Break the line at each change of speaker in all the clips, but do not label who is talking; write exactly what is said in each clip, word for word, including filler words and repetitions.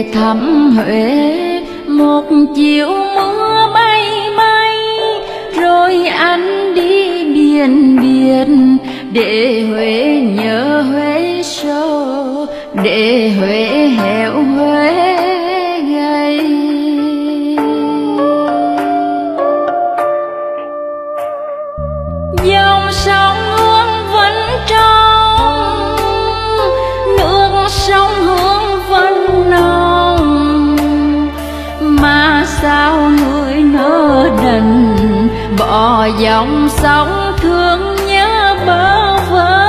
về thăm Huế. Một chiều mưa bay bay rồi anh đi biển biển, để Huế nhớ Huế sâu, để Huế héo Huế gầy. Dòng sông Hương vẫn trong, nước sông Hương vẫn nồng, mà sao người nỡ đành bỏ dòng sông thương nhớ bơ vơ.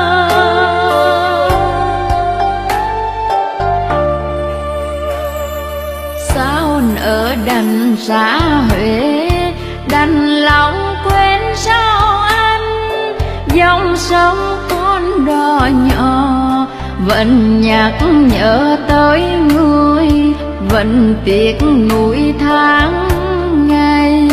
Sao nỡ đành xa Huế, đành lòng quên sao anh. Dòng sông con đò nhỏ vẫn nhắc nhớ tới người, vẫn tiếc nuối tháng ngày.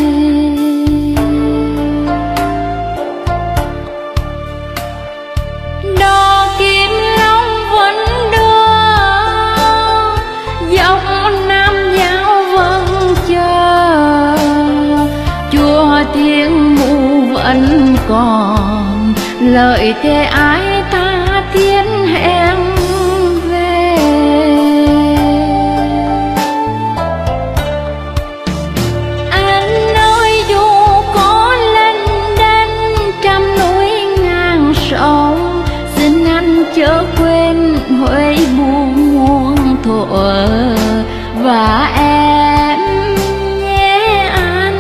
Đò Kim Long vẫn đưa, dọc Nam Giao vẫn chờ, chùa Thiên Mụ vẫn còn lời thề ai ta thiên hẹn về. Anh ơi dù có lênh đênh trăm núi ngang sông, xin anh chớ quên Huế buồn muôn thuở và em nhé anh.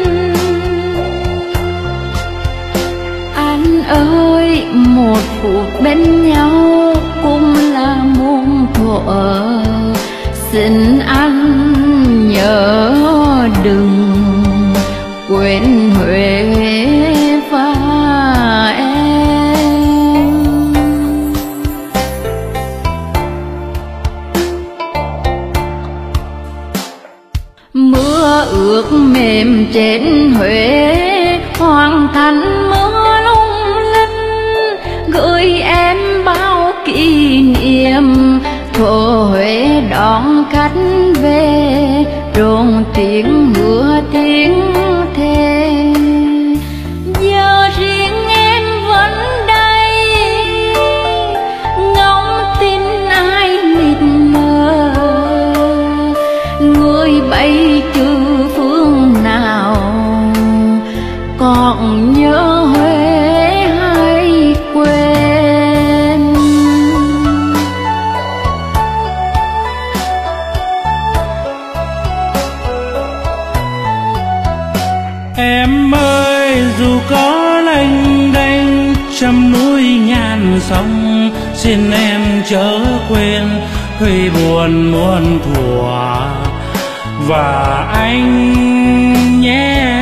Anh ơi một phút bên nhau cũng là muôn thuở, xin anh nhớ đừng quên Huế và em. Mưa ướt mềm trên Huế, hoàng thành mưa lung linh, gửi em bao kỷ niệm. Thuở Huế đón khách về, rộn tiếng mưa tiếng thề. Giờ riêng em vẫn đây, ngóng tin ai mịt mờ. Người bay từ phương nào, còn nhớ Huế hay quên.
Em ơi dù có lênh đênh trăm núi ngàn sông, xin em chớ quên Huế buồn muôn thuở và anh nhé.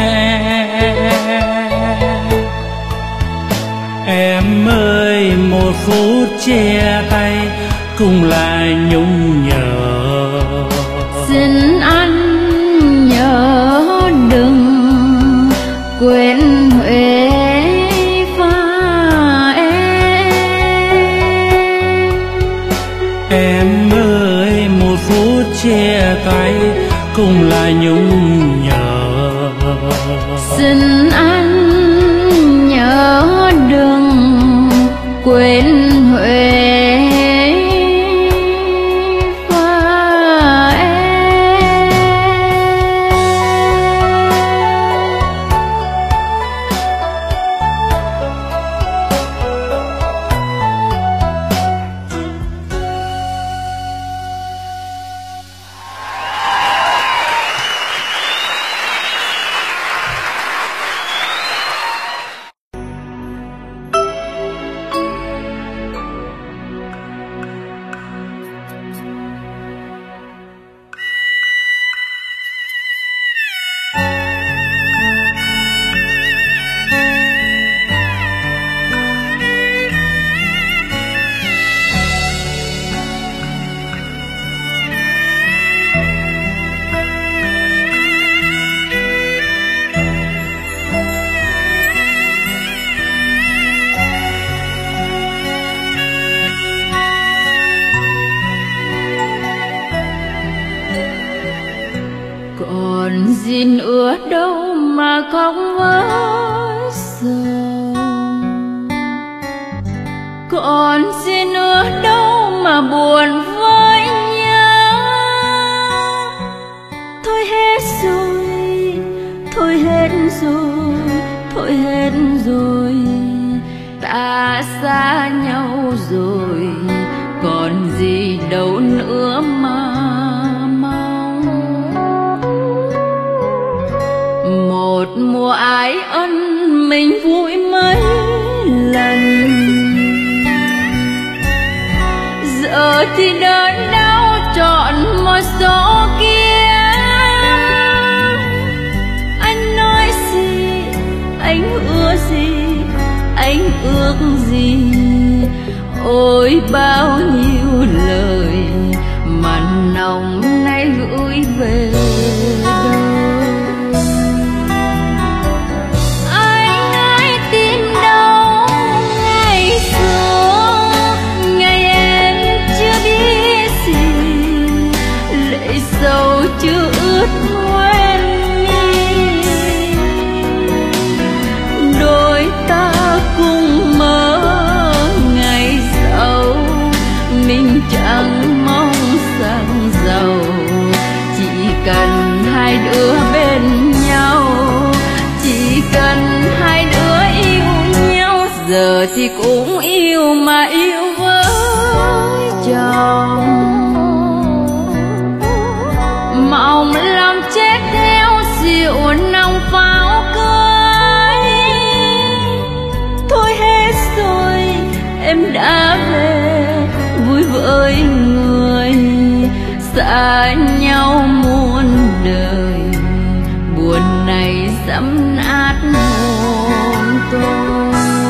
Em ơi một phút chia tay cũng là nhung nhớ,
xin anh nhớ đừng quên Huế và em.
Em ơi một phút chia tay cũng là nhung nhớ,
xin anh nhớ đừng quên Huế và em. còn gì nữa đâu mà khóc với sầu, còn gì nữa đâu mà buồn với nhau. Thôi hết rồi, thôi hết rồi, thôi hết rồi, ta xa nhau rồi, còn gì đâu nữa mà mong. Một mùa ái ân mình vui mấy lần, giờ thì đớn đau trọn một số kia. Anh nói gì, anh ước gì, anh ước gì, ôi bao nhiêu lời mà nồng nay gửi về đâu. Anh hãy tìm đâu ngày xưa, ngày em chưa biết gì, lệ sầu chưa ướt hoen mi. Đôi ta cùng mơ ngày sau, mình chẳng mong sang giàu, chỉ cần hai đứa bên nhau, chỉ cần hai đứa yêu nhau. Giờ thì cũng yêu mà yêu với chồng, mong lòng chết theo rượu nồng pháo cưới. Thôi hết rồi, em đã về vui với người, xa nhau muôn đời, buồn này dẫm nát hồn tôi.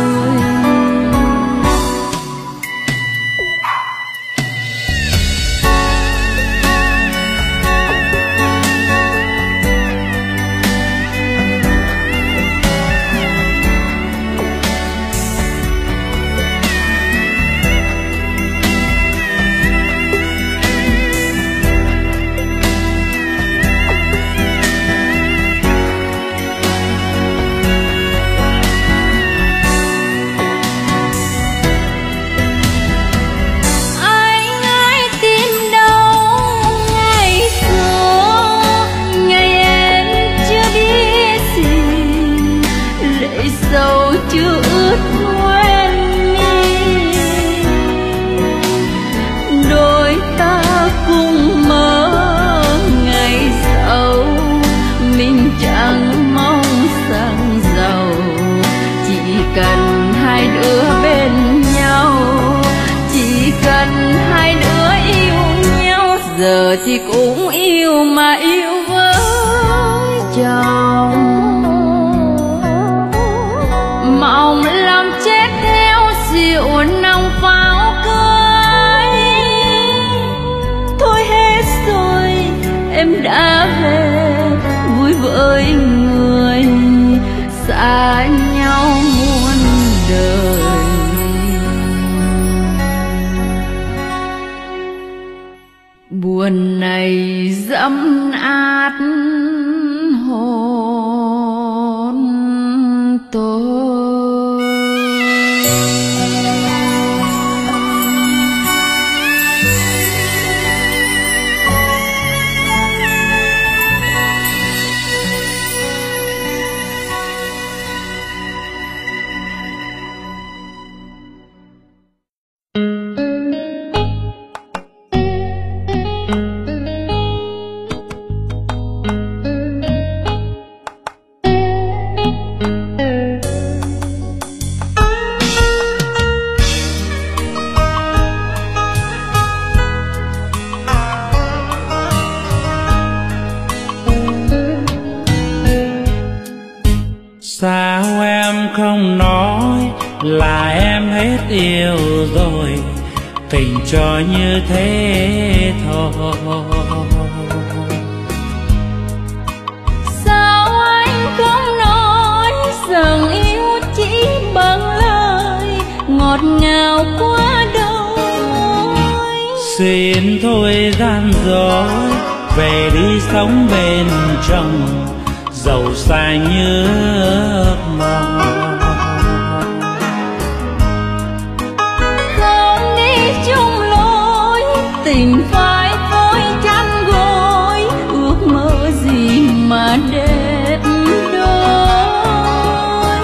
Dầu chưa ướt hoen mi, đôi ta cùng mơ ngày sau, mình chẳng mong sang giàu, chỉ cần hai đứa bên nhau, chỉ cần hai đứa yêu nhau. Giờ thì cũng yêu mà yêu với chồng, mong lòng chết theo rượu nồng pháo cưới. Thôi hết rồi, em đã về vui với người, xa nhau muôn đời. Buồn này dẫm át hồn tôi.
Sao em không nói là em hết yêu rồi, tình cho như thế thôi.
Sao anh không nói rằng yêu chỉ bằng lời ngọt ngào qua đôi.
Xin thôi gian dối, về đi sống bên trong dẫu xa như ước mơ.
Không đi chung lối tình phải phôi chăn gối, ước mơ gì mà đẹp đôi.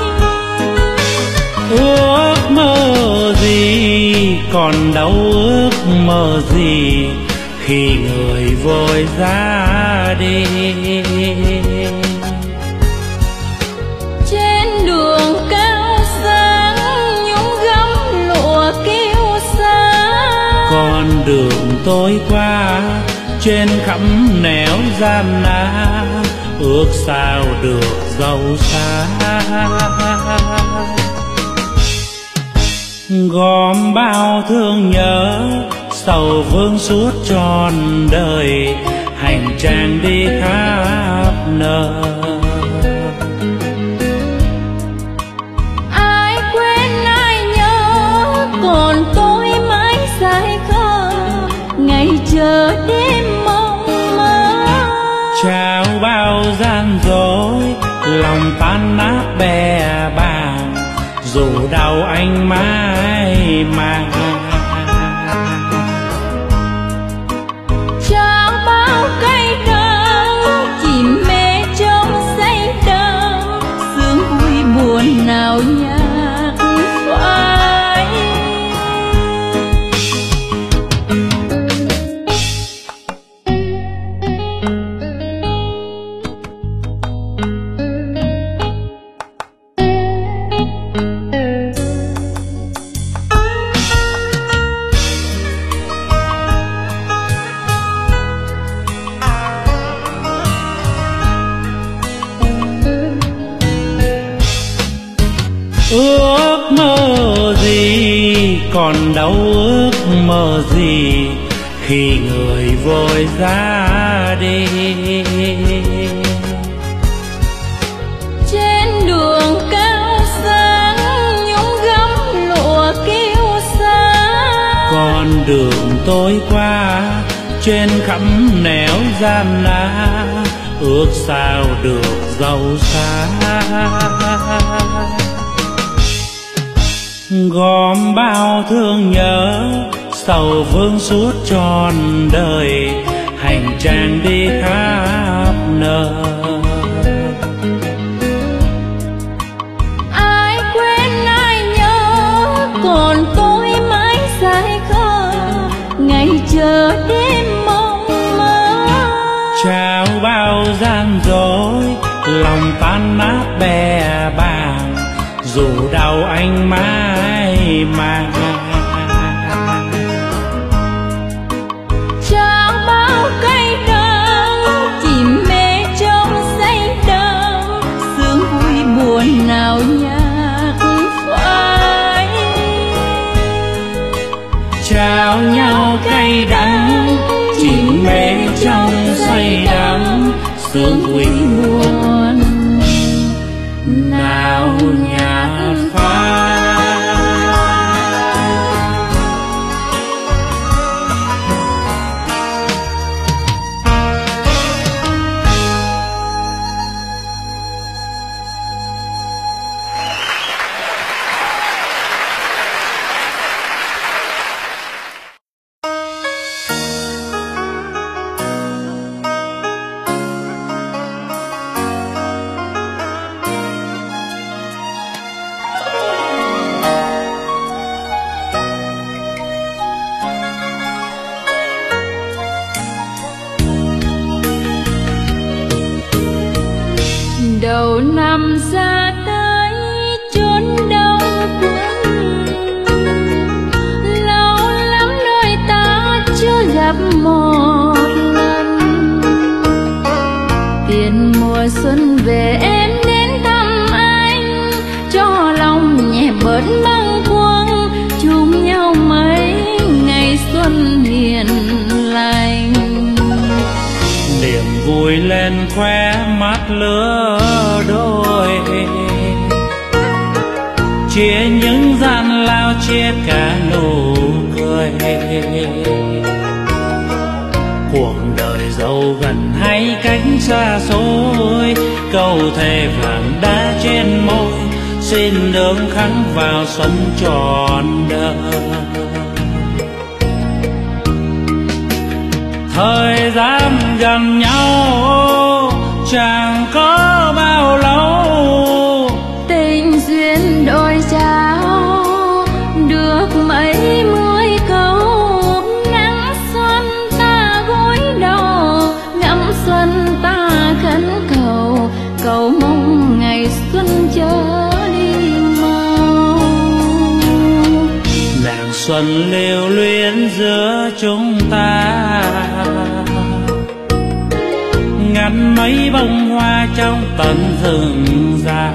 Ước mơ gì còn đâu ước mơ gì khi người vội ra đi.
Trên đường cao sáng nhúng gấm lụa kiêu sa,
con đường tôi qua trên khắp nẻo gian nan, ước sao được giàu xa. Gom bao thương nhớ sầu vương suốt trọn đời, hành trang đi khắp nơi.
Ai quên ai nhớ còn tôi mãi say khờ, ngày chờ đêm mong mơ.
Trao bao gian dối lòng tan nát bè bàng, dù đau anh mãi mang.
Trao bao cây đắng chìm mê trong say đắm, sương vui buồn nào nhạt phai.
Ước mơ gì còn đâu ước mơ gì khi người vội ra đi.
Trên đường cao sáng nhúng gấm lụa kiêu sa,
con đường tôi qua trên khắp nẻo gian nan, ước sao được giàu xa. Gom bao thương nhớ sầu vương suốt trọn đời, hành trang đi khắp nơi.
Ai quên ai nhớ còn tôi mãi say khờ, ngày chờ đêm mong mơ.
Trao bao gian dối lòng tan nát bè bàng, dù đau anh mãi mang.
Trao bao cây đắng chìm mê trong say đắm, sương vui buồn nào nhạt phai.
Trao nhau cây đắng chìm mê trong say đắm, sương vui
buồn
nào nhạt phai.
đầu năm ra tới chốn đông quân, lâu lắm đôi ta chưa gặp một lần. Tiền mùa xuân về em đến thăm anh, cho lòng nhẹ bớt bâng khuâng, chung nhau mấy ngày xuân hiền lành.
Niềm vui lên khóe mắt lứa đôi, chia những gian lao chia cả nụ cười. Cuộc đời dẫu gần hay cách xa xôi, câu thề vàng đá trên môi xin đường khắc vào xuân tròn đời. Thời gian gần nhau chẳng có bao lâu,
tình duyên đôi trao được mấy mươi câu. Nắng xuân ta gối đầu, ngắm xuân ta khấn cầu, cầu mong ngày xuân chớ đi mau.
Nàng xuân lưu luyến giữa chúng ta, ngắn mấy bông hoa trong tận rừng già.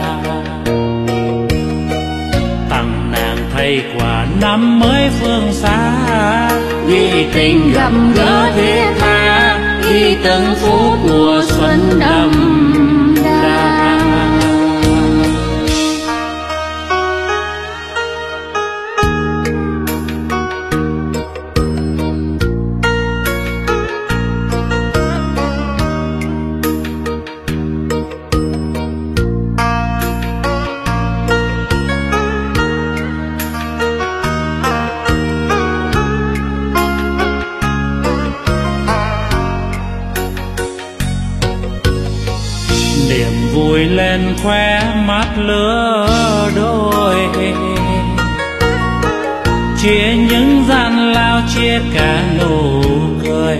Tặng nàng thay quà năm mới phương xa, ghi tình gặp gỡ thiết tha, ghi từng phút mùa xuân đậm đà. Vui lên khóe mắt lứa đôi, chia những gian lao, chia cả nụ cười.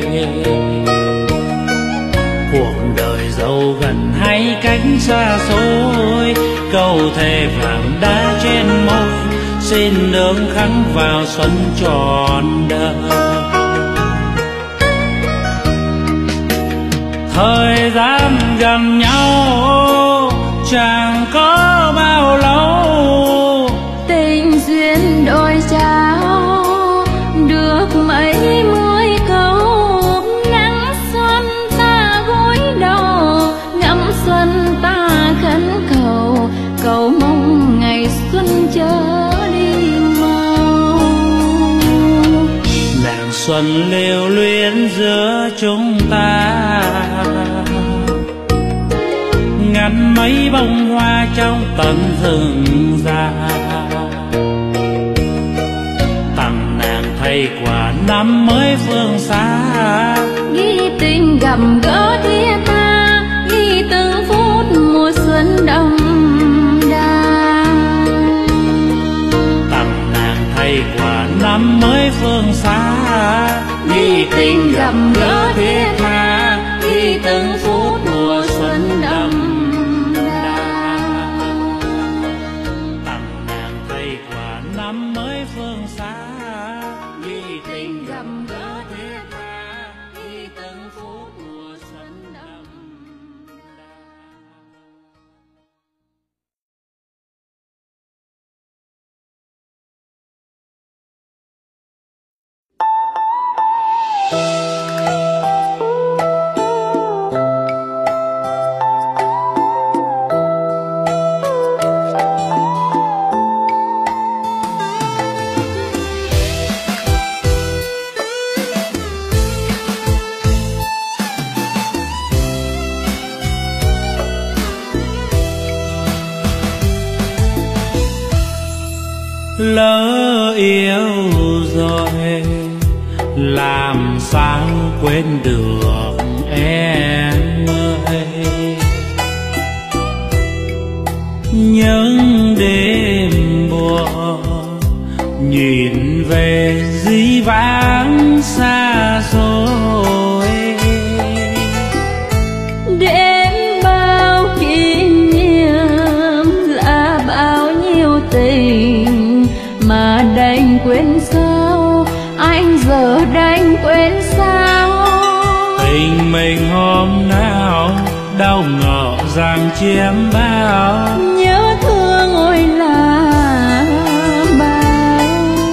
Cuộc đời dẫu gần hay cách xa xôi, câu thề vàng đá trên môi xin đường khắc vào xuân tròn đời. Thời gian gần nhau chẳng có bao lâu,
tình duyên đôi trao được mấy mươi câu. Nắng xuân ta gối đầu, ngắm xuân ta khấn cầu, cầu mong ngày xuân chớ đi mau.
Nàng xuân lưu luyến giữa chúng ta, ngắn mấy bông hoa trong tận rừng già. Tặng nàng thay quà năm mới phương xa,
ghi tình gặp gỡ thiết tha, ghi từng phút mùa xuân đậm đà.
Tặng nàng thay quà năm mới phương xa, ghi tình gặp gỡ thiết tha, ghi từng phút mùa xuân đậm đà. Tặng nàng thay quà năm mới phương xa, ghi tình gặp gỡ thiết tha, ghi từng phút mùa xuân đậm đà. Lỡ yêu rồi làm sao quên được em ơi. Những đêm buồn nhìn về dĩ vãng xa xôi,
đêm bao kỷ niệm là bao nhiêu tình mà đành quên sao, anh giờ đành quên sao.
Tình mình hôm nào đâu ngờ rằng chiếm bao,
nhớ thương ôi là bao.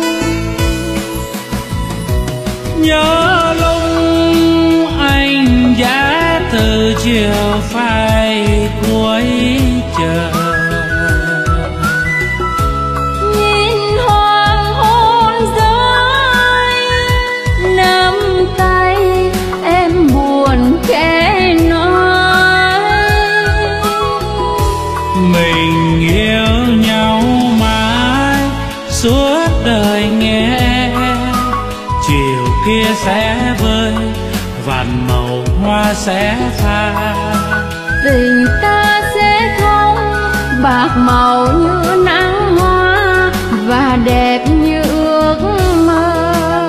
Nhớ lúc anh giá từ chiều phai cuối trời, màu hoa sẽ pha.
Tình ta sẽ không bạc màu như nắng hoa và đẹp như ước mơ.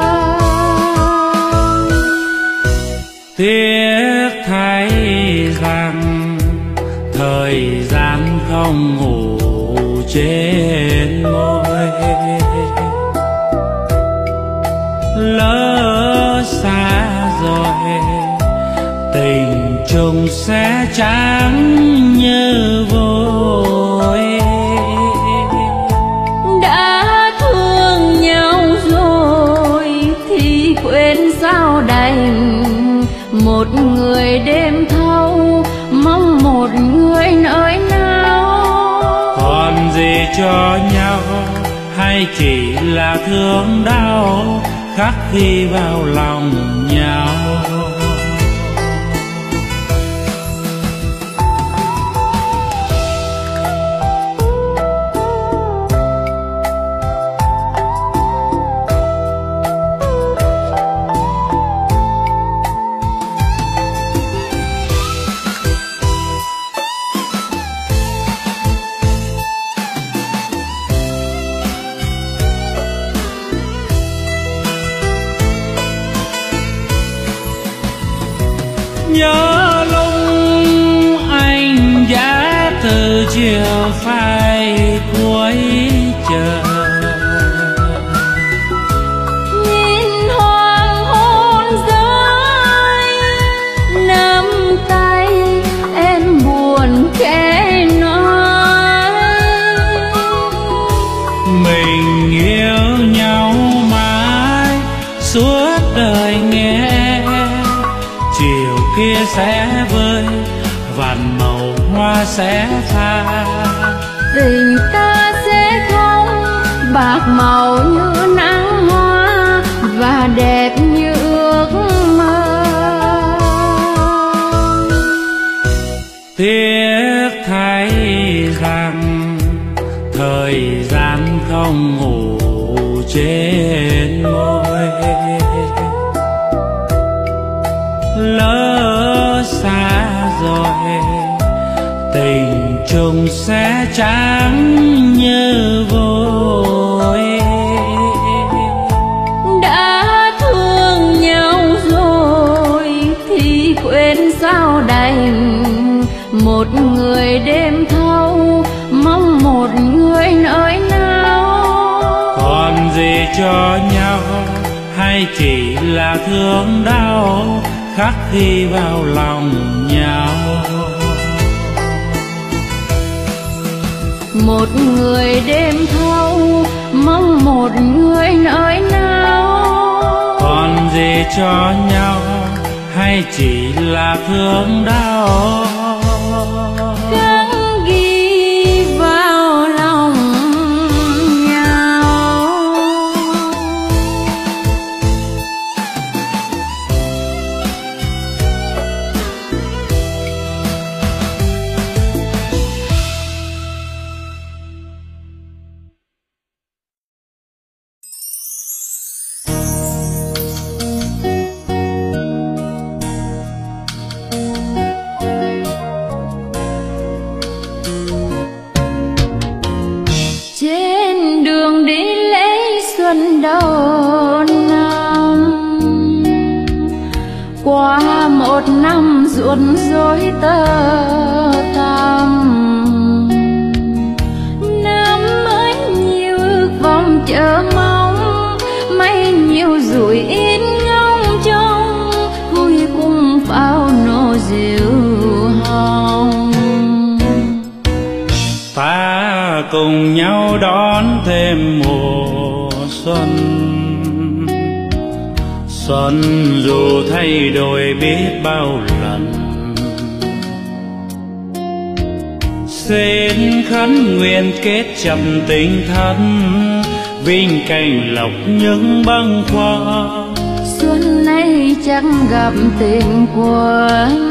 Tiếc thay rằng thời gian không ngủ trên môi, lỡ xa rồi tình chung sẽ trắng như vôi.
Đã thương nhau rồi thì quên sao đành, một người đêm thâu mong một người nơi nào.
Còn gì cho nhau hay chỉ là thương đau khắc ghi vào lòng nhau. Nhớ lúc anh giá từ chiều phai cuối chờ,
nhìn hoàng hôn rơi nắm tay em buồn khẽ nói.
Mình yêu nhau mãi suốt đời nghe, chiều kia sẽ vơi vàn màu hoa sẽ pha.
Tình ta sẽ không bạc màu như nắng hoa và đẹp như ước mơ.
Tiếc thay rằng thời gian không ngủ trên môi, lỡ xa rồi tình chung sẽ trắng như vôi.
Đã thương nhau rồi thì quên sao đành, một người đêm thâu mong một người nơi nào.
Còn gì cho nhau hay chỉ là thương đau khắc ghi vào lòng nhau.
Một người đêm thâu mong một người nơi nào.
Còn gì cho nhau hay chỉ là thương đau
Khắc ghi vào lòng nhau. Trên đường đi lễ xuân đầu năm, qua một năm ruộng rối tơ tằm, năm mới nhiều ước vọng chờ mong, mấy nhiều rủi ít ngóng trông, vui cùng pháo nổ rượu hồng.
Ta cùng nhau đón thêm mùa xuân, xuân dù thay đổi biết bao lần. Xin khấn nguyện kết trầm tình thân, vinh cảnh lộc những bâng khuâng.
Xuân nay chắc gặp tình quân,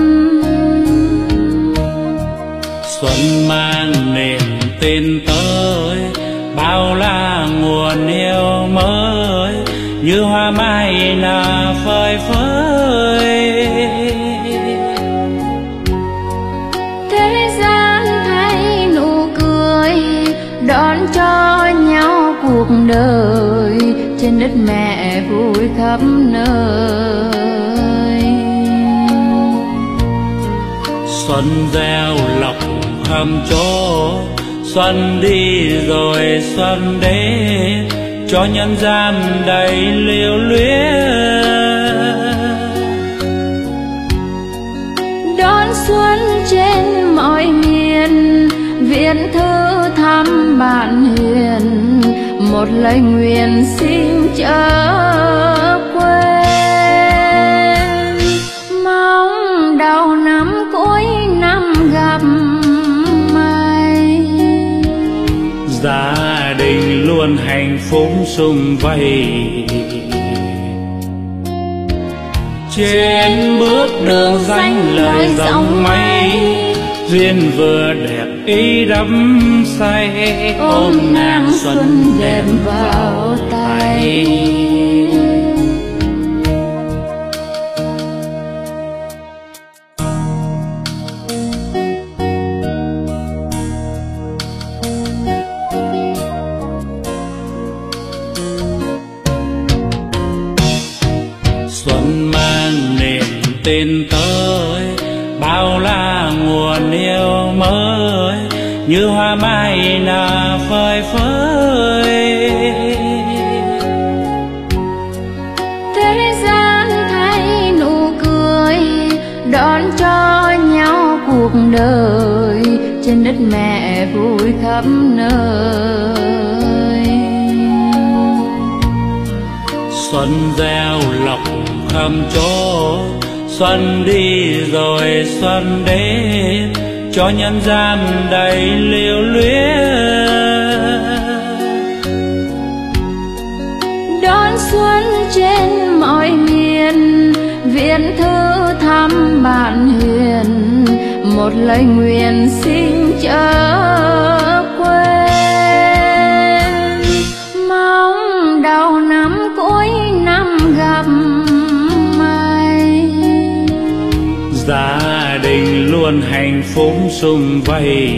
xuân mang niềm tin tới, bao la nguồn yêu mới, như hoa mai nở phơi phới.
Thế gian thay nụ cười đón cho nhau cuộc đời, trên đất mẹ vui khắp nơi.
Xuân gieo lộc khắp chỗ, xuân đi rồi xuân đến, cho nhân gian đầy liêu luyến.
Đón xuân trên mọi miền, viễn thư thăm bạn hiền, một lời nguyện xin chớ quên. Mong đầu năm cuối năm gặp may,
gia đình luôn hạnh phúc sum vầy. Trên bước đường danh lời dòng mây, duyên vừa đẹp ý đắm say, ôm nàng xuân đẹp vào tay. Xuân mang niềm tin tới, bao la nguồn yêu mới, như hoa mai nở phơi phới.
Thế gian thay nụ cười đón cho nhau cuộc đời, trên đất mẹ vui khắp nơi.
Xuân gieo lộc khắp chỗ, xuân đi rồi xuân đến, cho nhân gian đầy liêu luyến.
Đón xuân trên mọi miền, viễn thư thăm bạn hiền, một lời nguyện xin chớ quên. Mong đầu năm cuối năm gặp may,
gia đình luôn hạnh phúc sum vầy.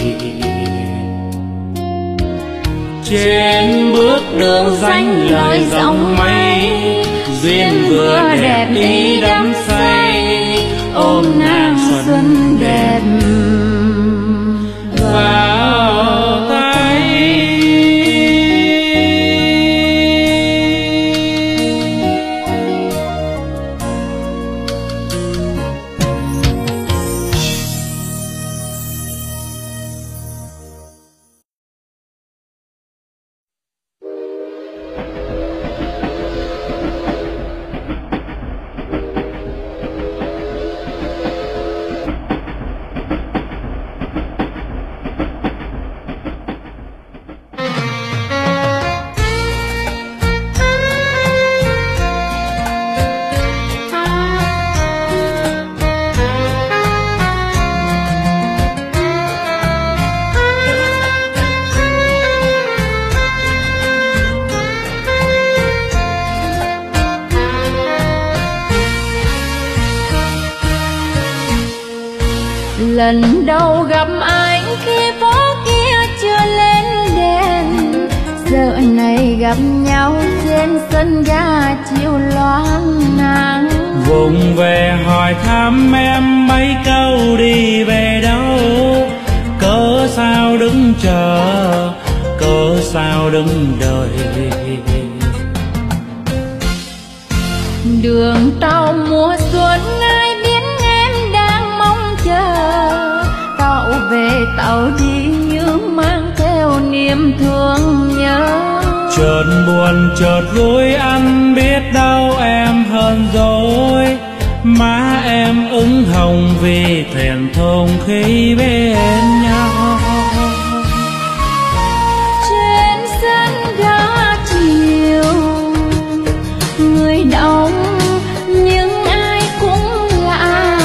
Trên bước đường danh lời dòng mây, duyên vừa đẹp ý đắm say, ôm nàng xuân đẹp vào tay.
lần đầu gặp anh khi phố kia chưa lên đèn, giờ này gặp nhau trên sân ga chiều loáng nắng.
Vùng về hỏi thăm em mấy câu đi về đâu, cớ sao đứng chờ, cớ sao đứng đợi.
Đường tàu mùa xuân ai biết em đang mong chờ, tàu về tàu đi nhưng mang theo niềm thương nhớ.
Chợt buồn chợt vui anh biết đâu em hơn rồi, má em ửng hồng vì thẹn thùng khi bên nhau.
Trên sân ga chiều người đông nhưng ai cũng lạ,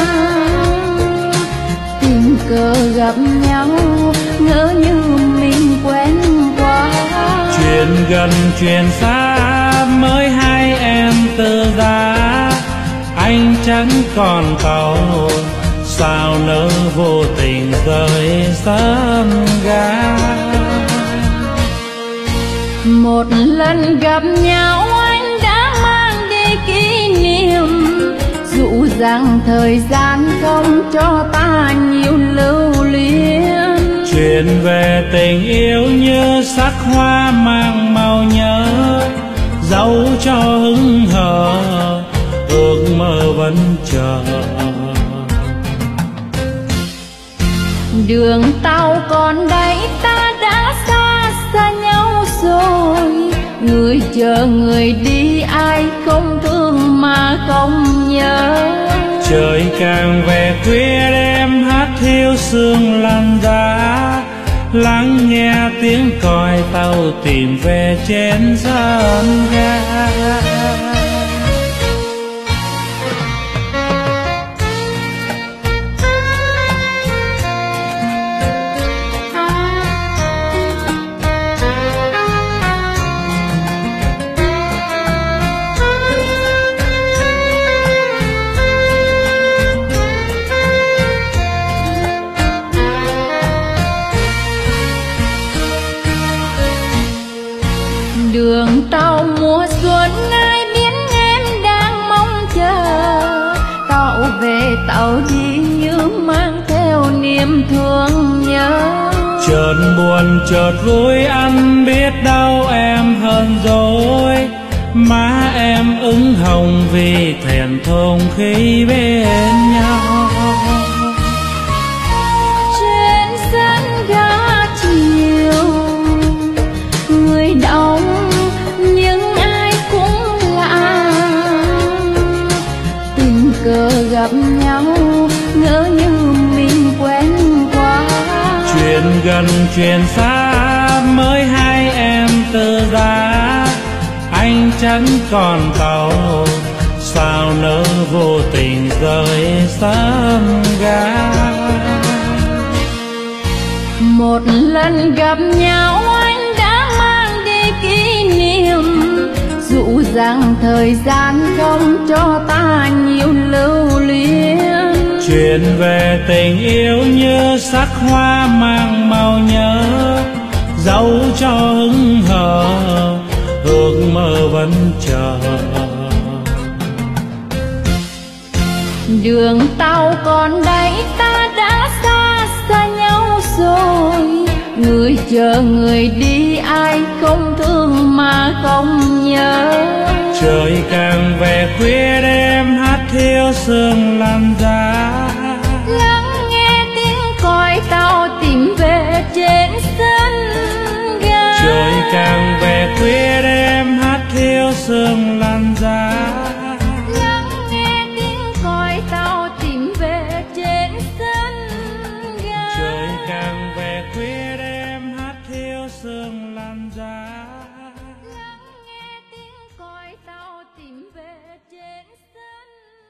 tình cờ gặp nhau ngỡ như mình quen quá.
Chuyện gần chuyện xa mới hay chẳng còn tàu, sao nỡ vô tình rời sân ga.
Một lần gặp nhau anh đã mang đi kỷ niệm, dụ rằng thời gian không cho ta nhiều lưu luyến.
Chuyện về tình yêu như sắc hoa mang màu nhớ, dẫu cho hững hờ ước mơ vẫn chờ.
Đường tàu còn đây ta đã xa xa nhau rồi, người chờ người đi ai không thương mà không nhớ.
Trời càng về khuya đêm hát hiu sương lan giá, lắng nghe tiếng còi tàu tìm về trên sân ga.
Đường tàu mùa xuân ai biết em đang mong chờ, tàu về tàu đi như mang theo niềm thương nhớ.
Chợt buồn chợt vui anh biết đâu em hơn rồi, má em ửng hồng vì thẹn thùng khi bên nhau.
Trên sân ga chiều người đông nhưng ai cũng lạ, tình cờ gặp nhau ngỡ như mình quen quá.
Chuyện gần chuyện xa mới hai em từ ra, anh chẳng còn tàu, sao nỡ vô tình rời sân ga.
Một lần gặp nhau anh đã mang đi kỷ niệm, dụ rằng thời gian không cho ta nhiều lưu luyến.
Chuyện về tình yêu như sắc hoa mang màu nhớ, dẫu cho hững hờ ước mơ vẫn chờ.
Đường tàu còn đây ta đã xa xa nhau rồi, người chờ người đi ai không thương mà không nhớ.
Trời càng về khuya đêm hát hiu sương lan giá,
lắng nghe tiếng còi tàu tìm về trên sân ga.
Trời càng về khuya đêm hát hiu sương lan giá,
lắng nghe tiếng còi tàu tìm về trên sân ga.
Trời càng về khuya đêm hát hiu sương lan giá,
lắng nghe tiếng còi tàu tìm về trên sân.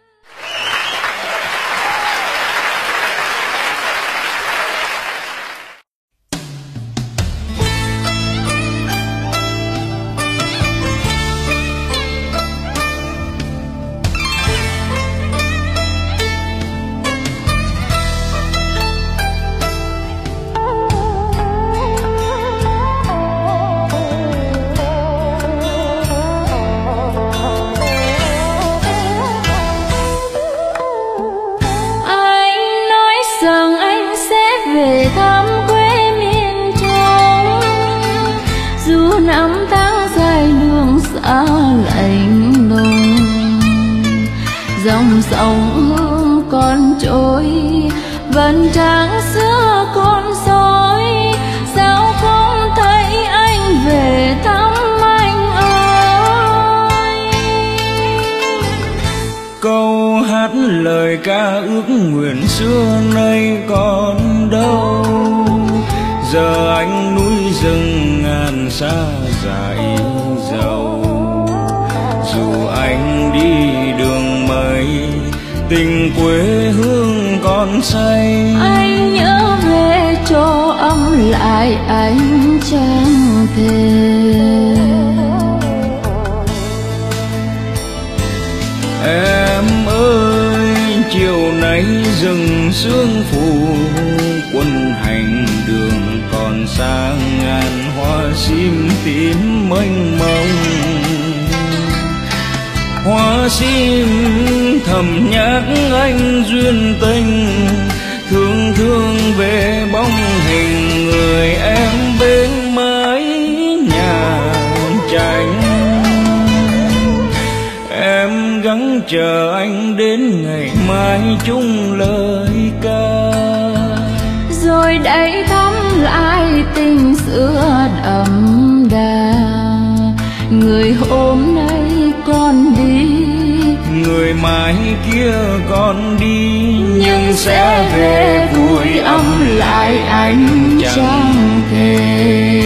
Về thăm quê miền Trung, dù năm tháng dài đường xa lạnh lùng, dòng sông Hương còn trôi vẫn trắng xưa con soi, sao không thấy anh về thăm anh ơi.
Câu hát lời ca ước nguyện xưa nay còn đâu, giờ anh núi rừng ngàn xa dải dầu. Dù anh đi đường mây tình quê hương còn say,
anh nhớ về cho ấm lại anh chẳng thể.
Em ơi chiều nay rừng sương phủ, quân hành đường còn xa ngàn hoa sim tím mênh mông. Hoa sim thầm nhắc anh duyên tình, thương thương về bóng hình người em bên mái nhà tranh. Em gắng chờ anh đến ngày mai chung lời ca,
rồi đây thăm lại tình xưa đậm đà. Người hôm nay còn đi,
người mai kia còn đi, nhưng sẽ về vui ấm lại anh chẳng thể.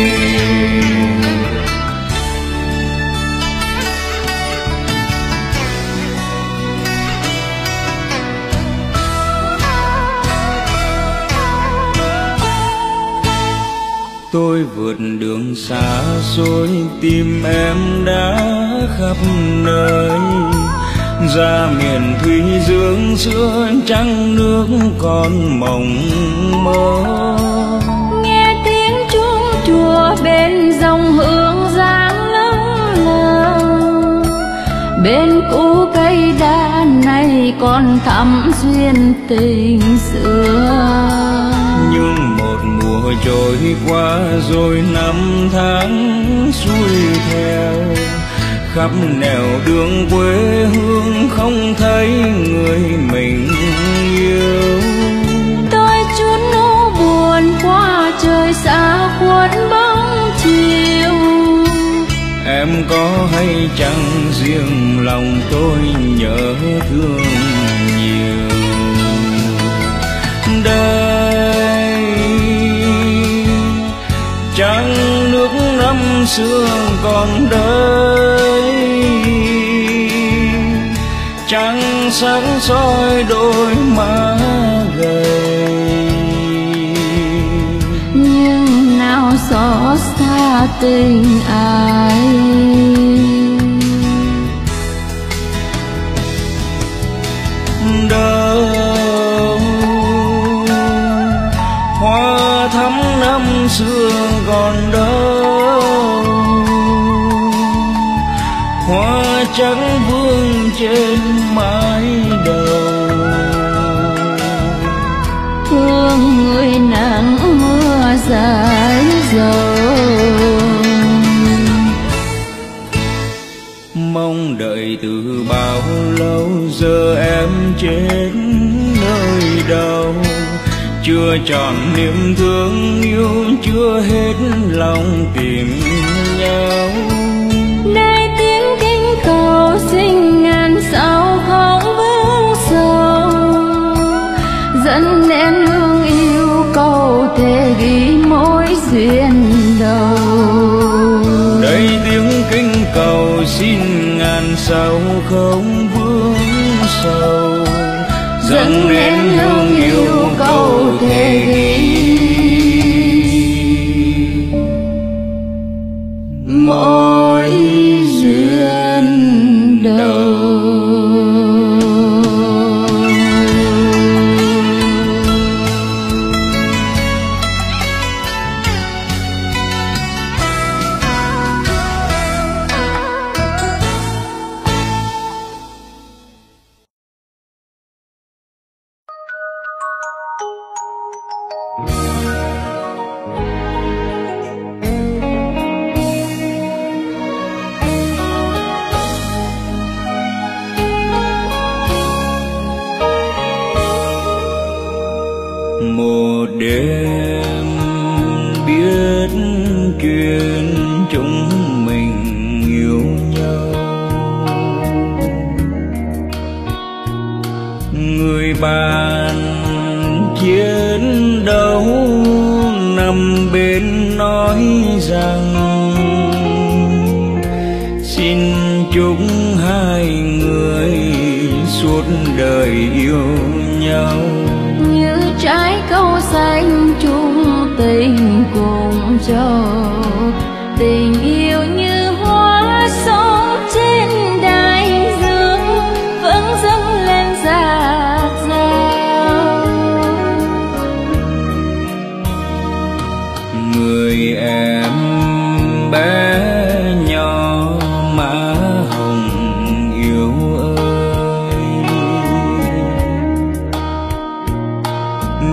Tôi vượt đường xa xôi tìm em đã khắp nơi, ra miền thủy dương xưa trăng nước còn mộng mơ.
Nghe tiếng chuông chùa bên dòng hương giang lững lờ, bên cũ cây đa này còn thắm duyên tình xưa.
Nhưng một mùa trôi qua rồi năm tháng xuôi theo, khắp nẻo đường quê hương không thấy người mình yêu.
Tôi chút nỗi buồn qua trời xa khuất bóng chiều.
Em có hay chăng riêng lòng tôi nhớ thương nhiều. Đây trăng nước năm xưa còn đây, trăng sáng soi đôi má gầy.
Nhưng nào xót xa tình ai,
đâu hoa thắm năm xưa còn đâu, hoa trắng vương trên mái đầu.
thương người nắng mưa dài dầu,
mong đợi từ bao lâu giờ em chết nơi đâu. Chưa tròn niềm thương yêu, chưa hết lòng tìm nhau.
đây tiếng kinh cầu xin ngàn sao không vững sầu, dẫn đến hương yêu cầu thể ghi mối duyên đầu.
Đây tiếng kinh cầu xin ngàn sao không vướng sầu, dẫn đến hương yêu cầu thể ghi mối duyên đầu. Một đêm biết chuyện chúng mình yêu nhau, người bạn chiến đấu nằm bên nói rằng xin chúc hai người suốt đời yêu nhau.
Như trái câu xanh chung tình cùng châu, tình yêu như hoa sống trên đại dương vẫn dâng lên rạng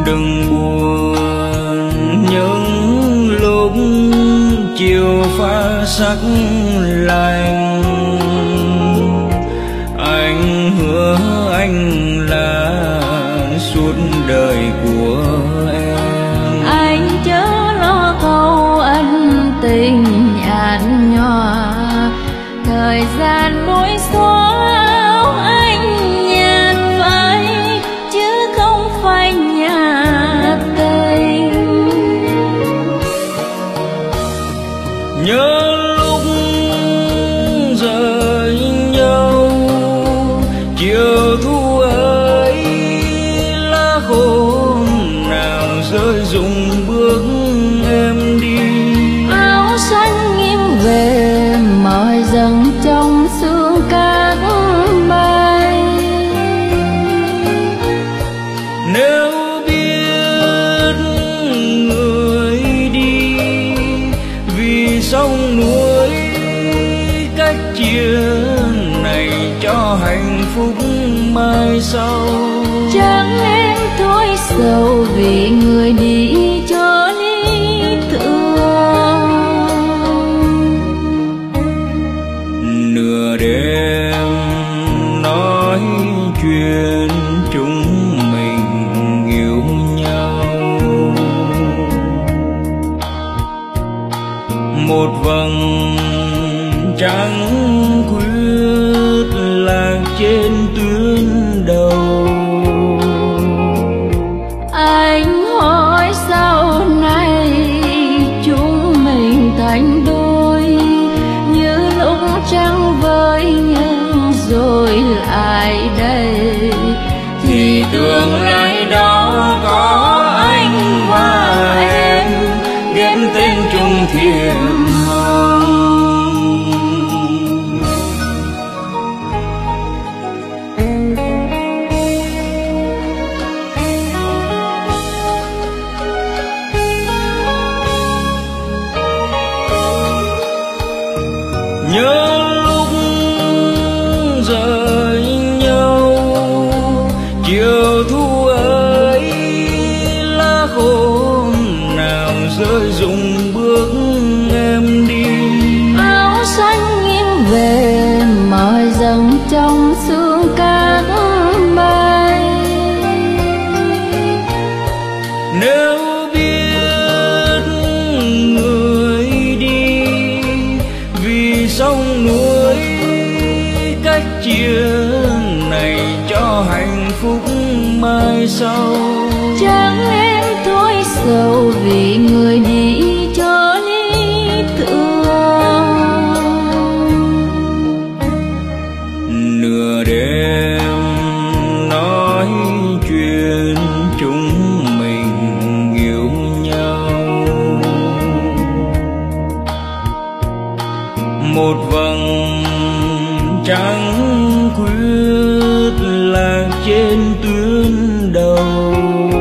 đừng buồn những lúc chiều pha sắc lạnh. Anh hứa anh là suốt đời của em.
Anh chớ lo câu ân tình nhạt nhòa, thời gian lối xóa áo anh nhạt phai chứ không phải nhạt tình.
Nhớ lúc rời nhau chiều thu ấy, lá khô nào rơi rụng bước em đi.
Áo xanh nghiêng về mỏi dần trong sương cát bay.
Nếu biết người đi vì sông núi, cách chia này cho hạnh phúc mai sau.
Chẳng em thôi sầu vì người đi cho lý tưởng.
Nửa đêm nói chuyện chúng mình yêu nhau, một vầng trăng khuyết lạc trên tuyến đầu.
Anh hỏi sau này chúng mình thành đôi, như lúc trăng với nhưng rồi lại đây.
Thì tương lai đó có anh và em ghép tên chung thiềm hồng. Nhớ lúc rời nhau chiều thu ấy, lá khô nào rơi rụng bước em đi.
Áo xanh nghiêng về mỏi dần trong sương cát bay.
Nếu biết người đi vì sông núi, cách chia này cho hạnh phúc mai sau.
Chẳng em thôi sầu vì người đi cho lý tưởng.
Nửa đêm nói chuyện chúng mình yêu nhau, một vầng trăng khuyết lạc trên tuyến đầu.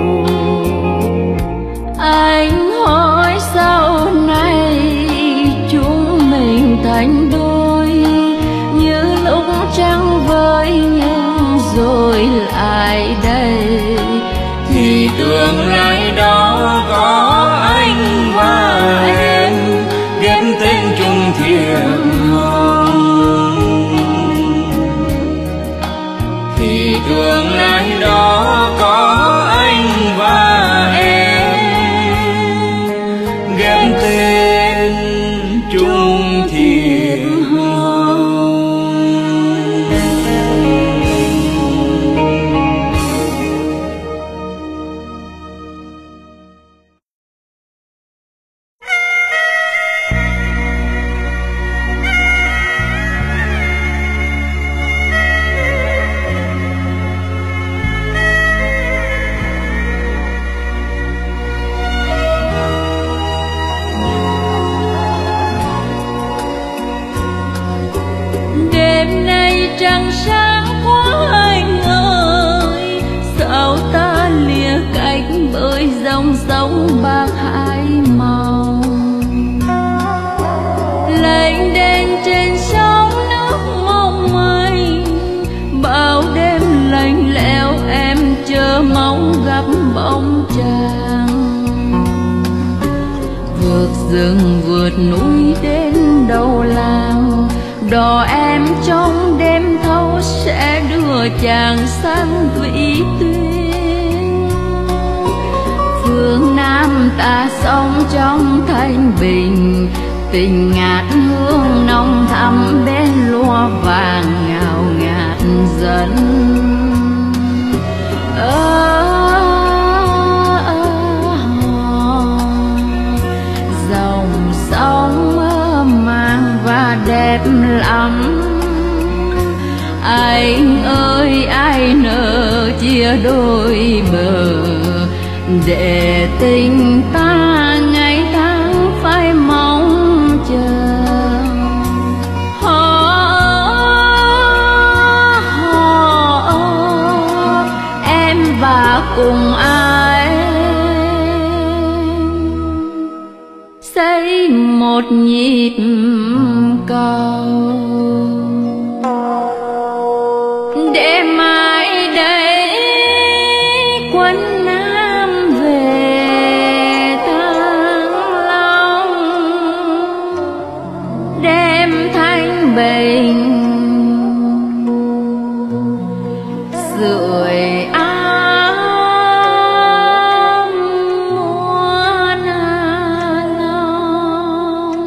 Anh hỏi sau này chúng mình thành đôi, như lúc trăng với nhưng rồi lại đây.
Thì tương lai đó có anh và em ghép tên chung thiềm hồng. Thì tương lai đó có anh và em ghép tên chung thiềm hồng.
Đêm nay trăng sáng quá anh ơi, sao ta lìa cách bởi dòng sông bạc hai màu. Lênh đênh trên sóng nước mong manh, bao đêm lạnh lẽo em chờ mong gặp bóng trời. rừng vượt núi đến đầu làng, đò em trong đêm thâu sẽ đưa chàng sang Thủy Tuyên. Phương Nam ta sống trong thanh bình, tình ngát hương nồng thắm bên lúa vàng ngào ngạt dần. Ơ, dòng sông mơ màng và đẹp lắm. Anh ơi ai nỡ chia đôi bờ, để tình ta ngày tháng phải mong chờ. Họ, họ em và cùng ai xây một nhịp cầu, để mai đây quân Nam về Thăng Long, đem thanh bình sưởi ấm muôn lòng.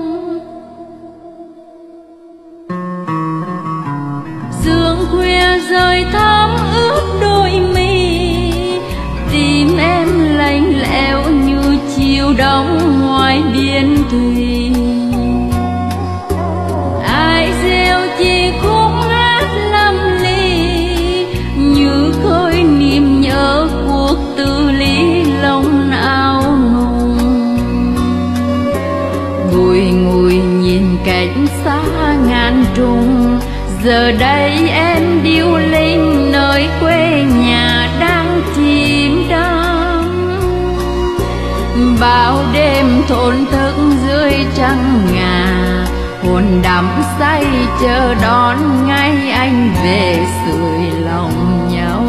Sương khuya rơi thắm ướt đôi mi, tim em lạnh lẽo như chiều đông ngoài biển thủy. Ai rêu chi khúc hát lâm ly, như khơi niềm nhớ cuộc tư lý lòng áo nùng. Bùi ngùi nhìn cảnh xa ngàn trùng, giờ đây em điêu linh nơi quê nhà đang chìm đắm. Bao đêm thổn thức dưới trăng ngà, hồn đắm say chờ đón ngày anh về sưởi lòng nhau.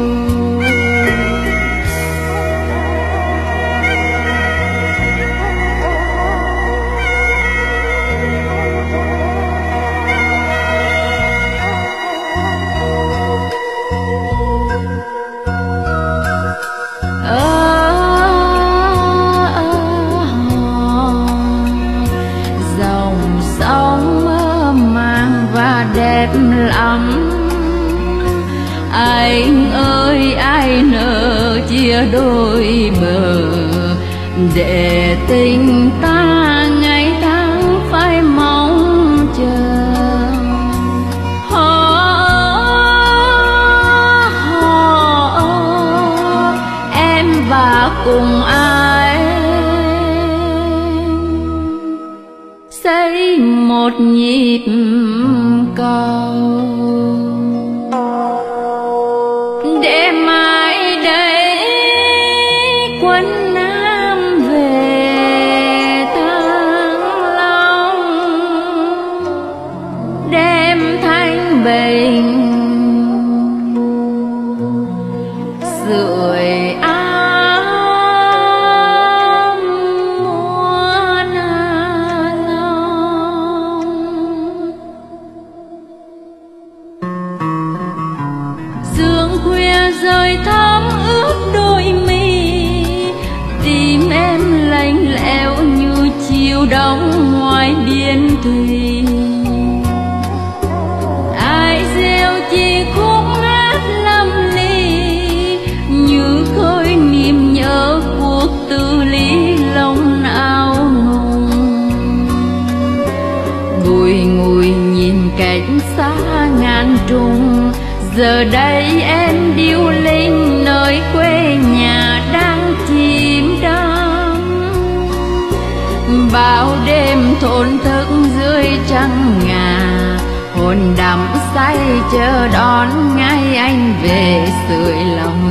Đẹp lắm. Anh ơi ai nỡ chia đôi bờ, để tình ta ngày tháng phải mong chờ. Họ, họ em và cùng ai xây một nhịp cầu, để mai đây quân Nam về Thăng Long, đem thanh bình sưởi ấm muôn lòng. Sương khuya rơi thắm ướt đôi mi, tim em lạnh lẽo như chiều đông ngoài biển thủy. Ai rêu chi khúc hát lâm ly, như khơi niềm nhớ cuộc tư lý lòng áo nùng. Bùi ngùi nhìn cảnh xa ngàn trùng, giờ đây em điêu linh nơi quê nhà đang chìm đắm. Bao đêm thổn thức dưới trăng ngà, hồn đắm say chờ đón ngày anh về sưởi lòng